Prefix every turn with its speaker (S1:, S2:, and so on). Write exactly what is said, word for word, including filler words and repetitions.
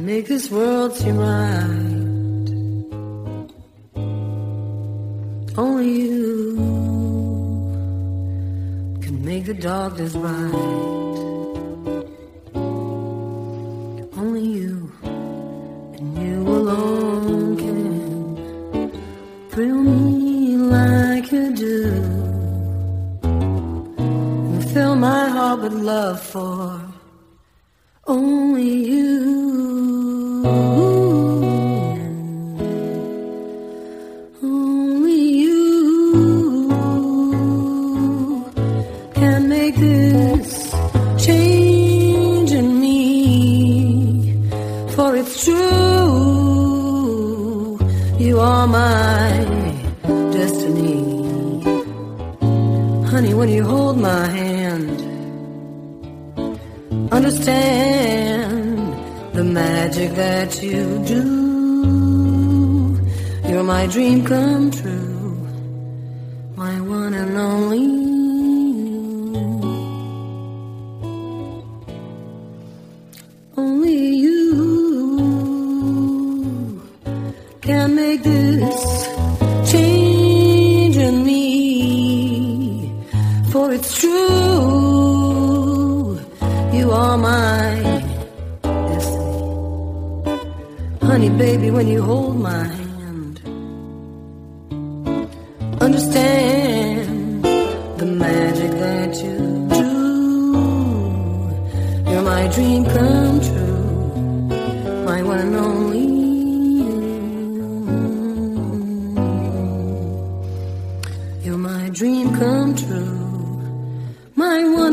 S1: make this world seem right. Only you can make the darkness bright. Only you and you alone can thrill me like you do, and fill my heart with love for only you. Only you can make this change in me, for it's true, you are my destiny. Honey, when you hold my hand, understand the magic that you do. You're my dream come true, my one and only. Only you can make this change in me, for it's true, you are my destiny. Honey, baby, when you hold my hand, understand the magic that you do. You're my dream come true, my one and only. You're my dream come true, my one.